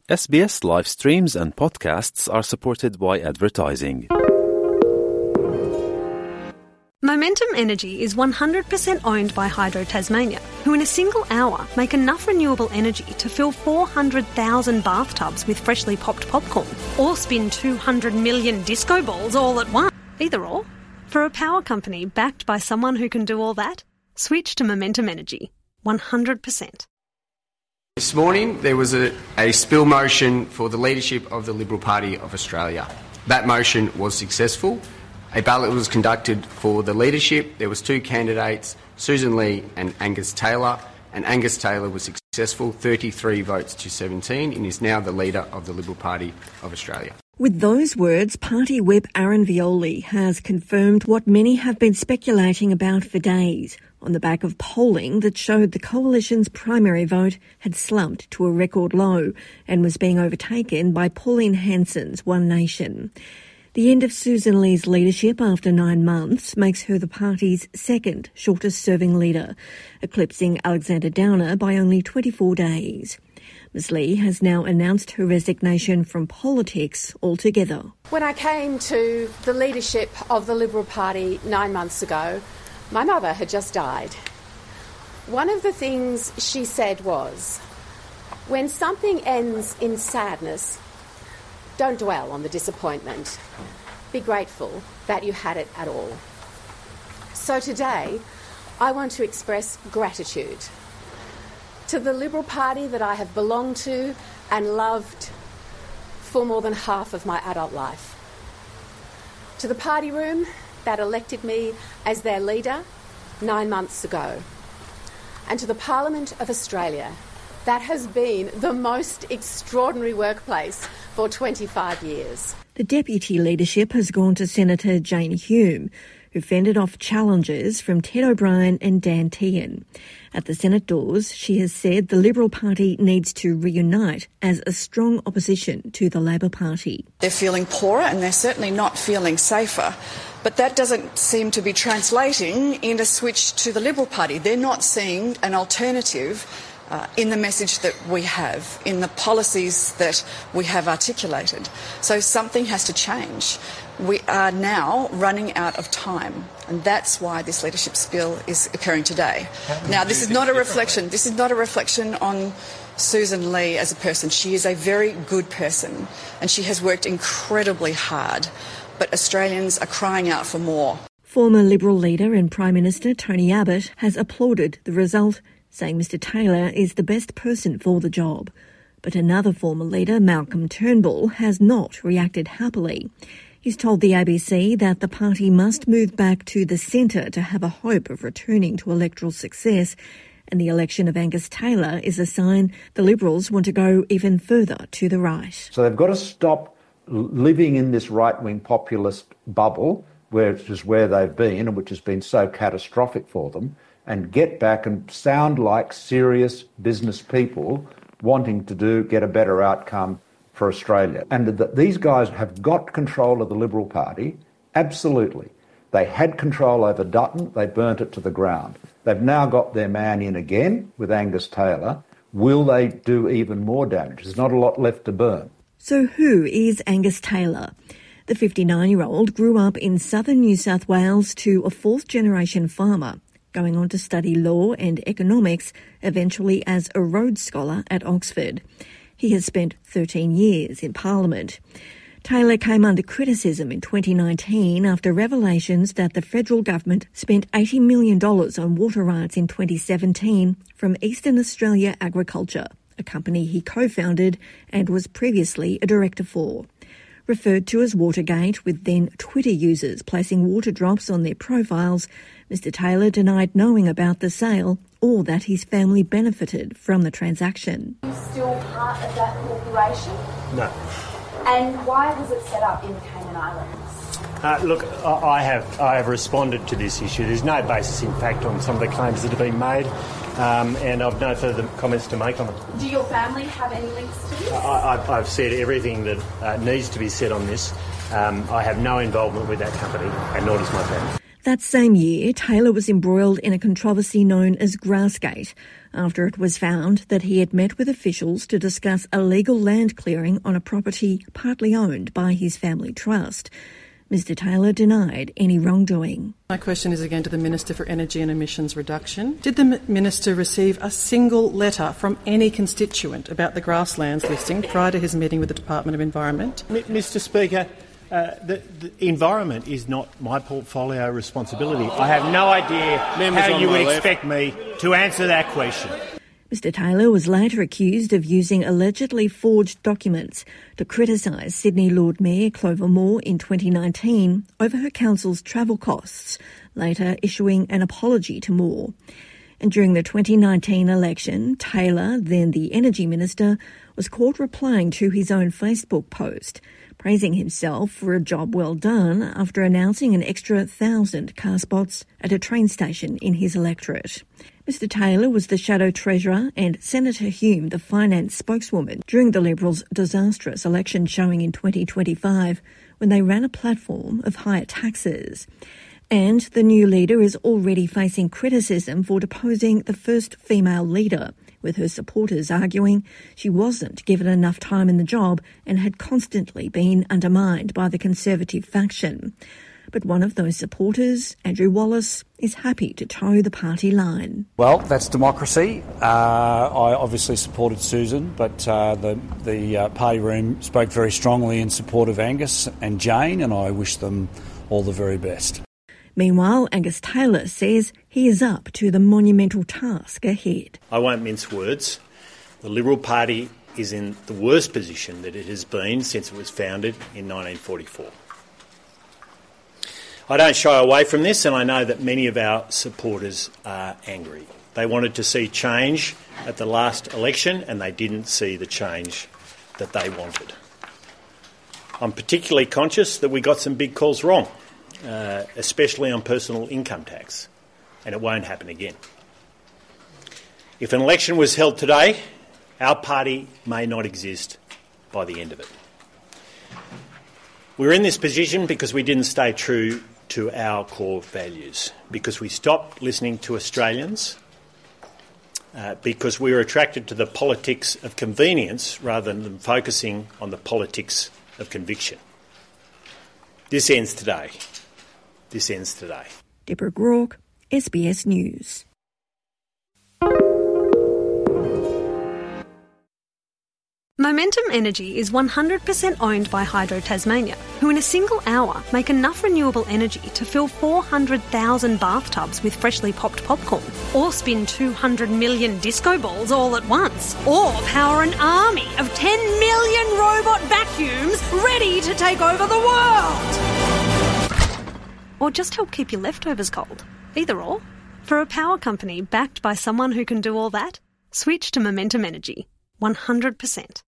SBS live streams and podcasts are supported by advertising. Momentum Energy is 100% owned by Hydro Tasmania, who in a single hour make enough renewable energy to fill 400,000 bathtubs with freshly popped popcorn, or spin 200 million disco balls all at once. Either or. For a power company backed by someone who can do all that, switch to Momentum Energy. 100%. This morning there was a spill motion for the leadership of the Liberal Party of Australia. That motion was successful. A ballot was conducted for the leadership. There was two candidates, Susan Lee and Angus Taylor, and Angus Taylor was successful, 33 votes to 17, and is now the leader of the Liberal Party of Australia. With those words, Party Whip Aaron Violi has confirmed what many have been speculating about for days, on the back of polling that showed the Coalition's primary vote had slumped to a record low and was being overtaken by Pauline Hanson's One Nation. The end of Susan Lee's leadership after 9 months makes her the party's second shortest-serving leader, eclipsing Alexander Downer by only 24 days. Ms Lee has now announced her resignation from politics altogether. When I came to the leadership of the Liberal Party 9 months ago, my mother had just died. One of the things she said was, when something ends in sadness, don't dwell on the disappointment. Be grateful that you had it at all. So today, I want to express gratitude to the Liberal Party that I have belonged to and loved for more than half of my adult life. To the party room that elected me as their leader 9 months ago. And to the Parliament of Australia that has been the most extraordinary workplace for 25 years. The deputy leadership has gone to Senator Jane Hume, who fended off challenges from Ted O'Brien and Dan Tehan. At the Senate doors, she has said the Liberal Party needs to reunite as a strong opposition to the Labor Party. They're feeling poorer and they're certainly not feeling safer. But that doesn't seem to be translating in a switch to the Liberal Party. They're not seeing an alternative in the message that we have, in the policies that we have articulated. So something has to change. We are now running out of time, and that's why this leadership spill is occurring today. Now, this is not a reflection. This is not a reflection on Susan Lee as a person. She is a very good person, and she has worked incredibly hard. But Australians are crying out for more. Former Liberal leader and Prime Minister Tony Abbott has applauded the result, saying Mr Taylor is the best person for the job. But another former leader, Malcolm Turnbull, has not reacted happily. He's told the ABC that the party must move back to the centre to have a hope of returning to electoral success, and the election of Angus Taylor is a sign the Liberals want to go even further to the right. So they've got to stop living in this right-wing populist bubble, which is where they've been and which has been so catastrophic for them, and get back and sound like serious business people wanting to get a better outcome for Australia. And that these guys have got control of the Liberal Party, absolutely. They had control over Dutton, they burnt it to the ground. They've now got their man in again with Angus Taylor. Will they do even more damage? There's not a lot left to burn. So who is Angus Taylor? The 59-year-old grew up in southern New South Wales to a fourth-generation farmer, going on to study law and economics, eventually as a Rhodes Scholar at Oxford. He has spent 13 years in Parliament. Taylor came under criticism in 2019 after revelations that the federal government spent $80 million on water rights in 2017 from Eastern Australia Agriculture, a company he co-founded and was previously a director for. Referred to as Watergate, with then Twitter users placing water drops on their profiles, Mr Taylor denied knowing about the sale or that his family benefited from the transaction. Are you still part of that corporation? No. And why was it set up in the Cayman Islands? Look, I have responded to this issue. There's no basis in fact on some of the claims that have been made, and I've no further comments to make on it. Do your family have any links to this? I've said everything that needs to be said on this. I have no involvement with that company, and nor does my family. That same year, Taylor was embroiled in a controversy known as Grassgate, after it was found that he had met with officials to discuss illegal land clearing on a property partly owned by his family trust. Mr Taylor denied any wrongdoing. My question is again to the Minister for Energy and Emissions Reduction. Did the Minister receive a single letter from any constituent about the grasslands listing prior to his meeting with the Department of Environment? Mr Speaker, the environment is not my portfolio responsibility. I have no idea how you would expect me to answer that question. Mr Taylor was later accused of using allegedly forged documents to criticise Sydney Lord Mayor Clover Moore in 2019 over her council's travel costs, later issuing an apology to Moore. And during the 2019 election, Taylor, then the Energy Minister, was caught replying to his own Facebook post, praising himself for a job well done after announcing an extra 1,000 car spots at a train station in his electorate. Mr Taylor was the Shadow Treasurer and Senator Hume the finance spokeswoman during the Liberals' disastrous election showing in 2025 when they ran a platform of higher taxes. And the new leader is already facing criticism for deposing the first female leader, with her supporters arguing she wasn't given enough time in the job and had constantly been undermined by the Conservative faction. But one of those supporters, Andrew Wallace, is happy to toe the party line. Well, that's democracy. I obviously supported Susan, but the party room spoke very strongly in support of Angus and Jane, and I wish them all the very best. Meanwhile, Angus Taylor says he is up to the monumental task ahead. I won't mince words. The Liberal Party is in the worst position that it has been since it was founded in 1944. I don't shy away from this, and I know that many of our supporters are angry. They wanted to see change at the last election, and they didn't see the change that they wanted. I'm particularly conscious that we got some big calls wrong, especially on personal income tax, and it won't happen again. If an election was held today, our party may not exist by the end of it. We're in this position because we didn't stay true to our core values, because we stopped listening to Australians, because we were attracted to the politics of convenience rather than focusing on the politics of conviction. This ends today. This ends today. Deborah Groark, SBS News. Momentum Energy is 100% owned by Hydro Tasmania, who in a single hour make enough renewable energy to fill 400,000 bathtubs with freshly popped popcorn, or spin 200 million disco balls all at once, or power an army of 10 million robot vacuums ready to take over the world. Or just help keep your leftovers cold. Either or. For a power company backed by someone who can do all that, switch to Momentum Energy. 100%.